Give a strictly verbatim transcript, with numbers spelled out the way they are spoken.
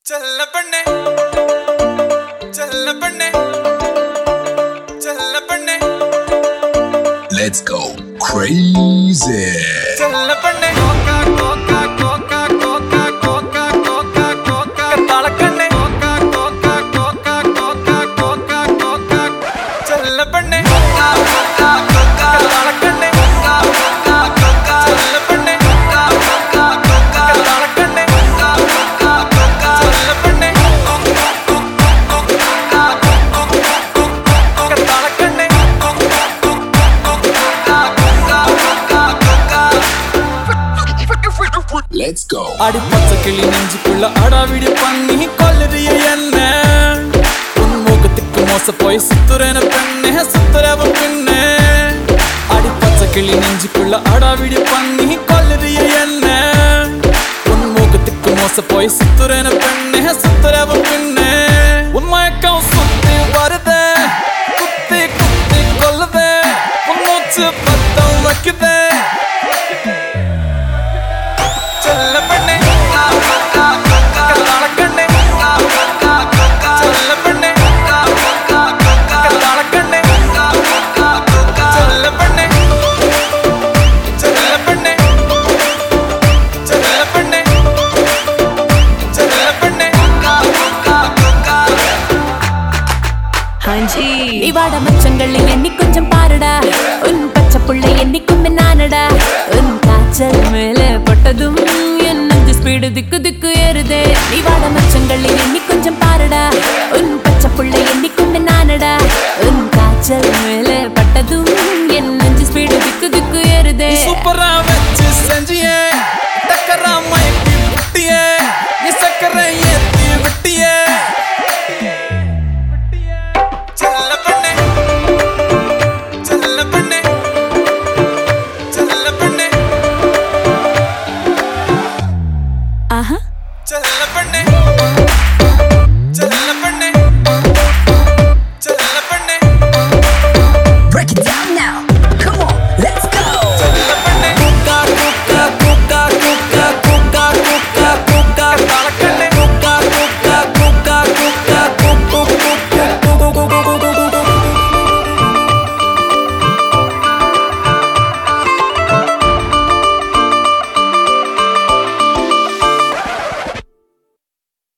चल पन्ने चल पन्ने चल पन्ने Let's go crazy. चल पन्ने कोका कोका कोका कोका कोका कोका कोका ताल कन्ने कोका कोका कोका कोका कोका कोका चल पन्ने कोका कोका कोका ताल कन्ने कोका कोका कोका चल पन्ने कोका कोका कोका ताल कन्ने कोका कोका कोका चल पन्ने कोका कोका कोका ताल कन्ने Let's go. அடி பச்சை கிளி நெஞ்சுக்குள்ள அடாவிடி பண்ணி கொல்லுறிய என்ன உன் முகத்துக்கு மோச போய் சுத்துறேன பெண்ணே சுத்துறவ பின்னே அடி பச்சை கிளி நெஞ்சுக்குள்ள அடாவிடி பண்ணி கொல்லுறிய என்ன உன் முகத்துக்கு மோச போய் சுத்துறேன பெண்ணே சுத்துறவ பின்னே உன் மயக்கம் சுத்தி வருதே குத்தி குத்தி கொல்லுதே உன் மூச்சு பத்தம் வைக்குதே चल पन्ने कोका कोका कोका ताल कन्ने कोका कोका कोका चल पन्ने कोका कोका कोका ताल कन्ने कोका कोका कोका चल पन्ने चल पन्ने चल पन्ने चल पन्ने कोका कोका कोका हाँ जी इवाड़ा मच्चंगल्ले एन्नी कुंजम पारडा उन पच्चा पुल्ले एन्नी कुम्मे नानडा उन काचल मेले पट्टदुम एन्नंजु स्पीड दिक्कु दिक्कु एरुदे इवाड़ा मच्चंगल्ले एन्नी कुंजम पारडा उन पच्चा पुल्ले एन्नी कुम्मे नानडा उन काचल मेले